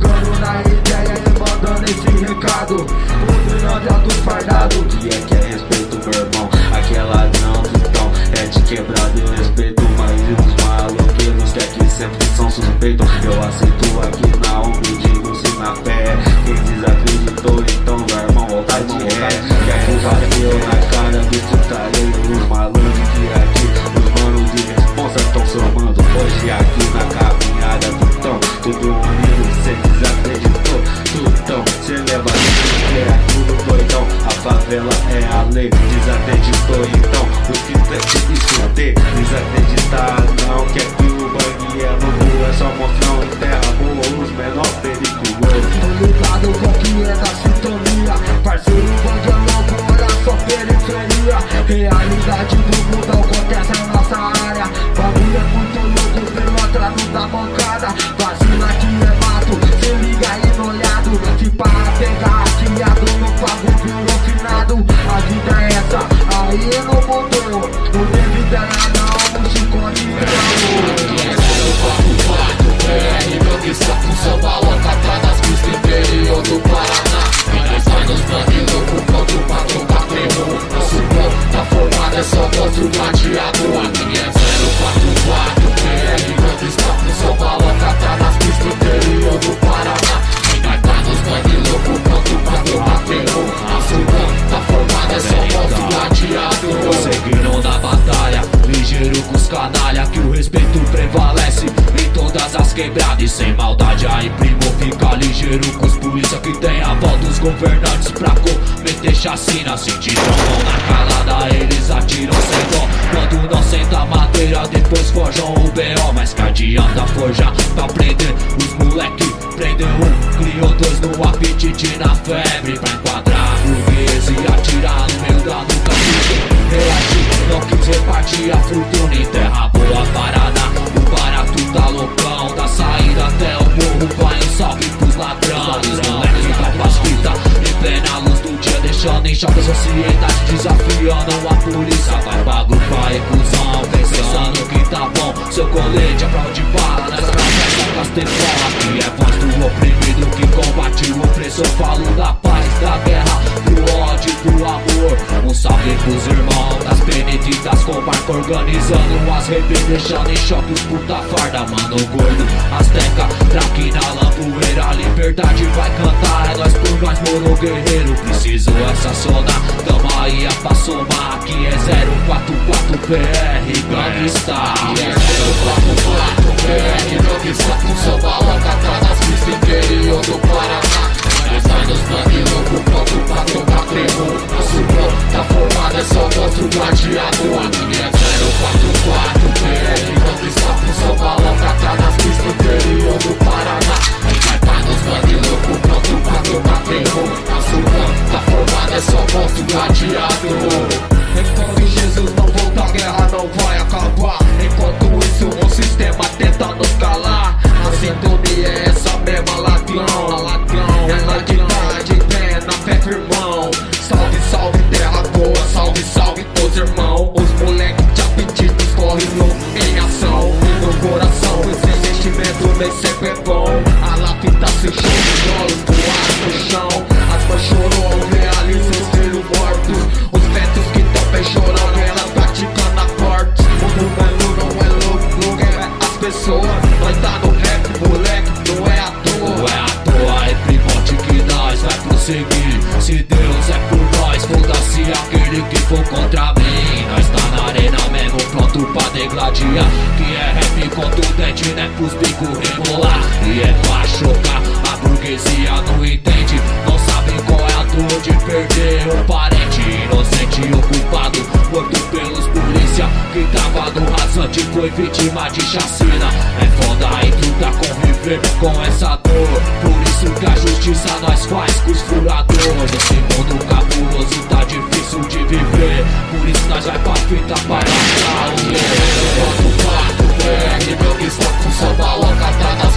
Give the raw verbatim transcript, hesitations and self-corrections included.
Ficando na ideia e mandando esse recado. O trilhão dos fardados. Que é que é respeito, meu irmão? Aquela não, então é de quebrado eu respeito. Mas e os maloqueiros que aqui sempre são suspeitos? Eu aceito aqui na humilde, na fé. Quem desacreditou, então vai, irmão, voltar de ré. Quer que bateu na cara do tutarei. Os malandros que aqui, os manos de responsa tão somando. Hoje aqui na caminhada, tutão, tudo unido, cê desacreditou, tutão. Cê leva isso que é tudo doidão. A favela é a lei, desacreditou então. O que tem que esconder, desacreditar não. Quer que o bang é louco, é só monstrão em terra boa, os menor perigosos. Tô ligado com que é da sintonia. Parceiro, bang é louco, olha só periferia. Realidade do mundo acontece na nossa área. Bagulho é muito louco pelo atraso da bancada. Vacila que é mato, se liga aí no olhado. Se para pegar afiado, no pago virou finado. A vida é essa, aí não mudou. Não teve ideia não, o chicote virou. P R Gang está com samba louca nas pistas interior do Paraná. E nós vai nos bang louco pronto pra trocar terror. Nosso bom tá formado, é só mostro o gladiador. Aqui é zero quatro quatro. P R Gang está com samba louca nas pistas interior do Paraná. E nós vai nos bang louco pronto pra trocar terror. Nosso bom tá formado, é só mostro o gladiador. Seguiram na batalha, ligeiro com os canalha, que o respeito prevalece em todas as quebradas. E sem maldade aí, primo, fica ligeiro com os polícia que tem a voz dos governantes pra cometer chacina. Se te jogam na calada, eles atiram sem dó. Quando não senta a madeira, depois forjam o B O. Mas que adianta forjar pra prender os moleque? Prendeu um, criou dois no apetite, na febre, pra enquadrar burguês e atirar no meio da nuca. Reagir, não quis repartir a fortuna em terra boa, Paraná. O barato tá loucão, da saída até o morro vai um salve pros ladrões. Moleque vai pras fitas, em plena luz do dia, deixando em choque a sociedade, desafiando a polícia. Vai pra grupo a reclusão, pensando que tá bom. Seu colete é prova de bala, nessa cabeça Castefão. Aqui é voz do oprimido que combate o opressor. Falo da paz, da guerra, do ódio, do amor. Um salve pros irmãos das beneditas com barco, organizando as rebeldes, deixando em choque os puta farda. Mano gordo, azteca, traquina, lampoeira. A liberdade vai cantar, é nós por nós, moro guerreiro. Preciso estacionar, tamo aí a pra somar. Aqui é zero quatro quatro P R Gangstar. Aqui é zero quatro quatro P R Gangstar com samba louca nas pistas interior do Paraná. Nós vai nos bang louco pronto pra trocar terror. Nosso bom tá formado, é só mostro o gladiador. Aqui é zero quatro quatro P R Gangstar com samba louca nas pistas interior do Paraná. Nós vai nos bang louco pronto pra trocar terror. Nosso bom tá formado, é só mostro o gladiador. Enquanto Jesus não voltar, a guerra não vai acabar. Enquanto isso, o sistema tenta nos calar. A sintonia é essa mesma, ladrão, ladrão. É nós que tá de pé na fé, firmão. Salve, salve, terra boa, salve, salve todos irmãos. Os moleques de apetites correm louco em ação. No coração, esse investimento nem sempre é bom. A lápida se chama de olhos voados no chão. As mães choram, realizam os filhos mortos. Os fetos que também choram, elas praticando acordes. O mundo não é louco, louco é as pessoas. Nós tá no rap, moleque, não é à toa. Não é à toa, é primote que nós vai prosseguir. Se Deus é por nós, foda-se aquele que for contra mim. Nós tá na arena mesmo, pronto pra degladiar. Que é rap contundente, né, pros bicos rebolar. E é pra chocar, a burguesia não entende. Não sabe qual é a dor de perder um parente inocente ocupado, morto pelos polícia. Que tava no rasante foi vítima de chacina. É foda aí tentar conviver com essa dor. Por isso que a justiça nós faz com os furadores. Esse mundo cabuloso tá difícil de viver. Por isso nós vai pra fita para cá. Aqui é zero quatro quatro P R Gang está com samba louca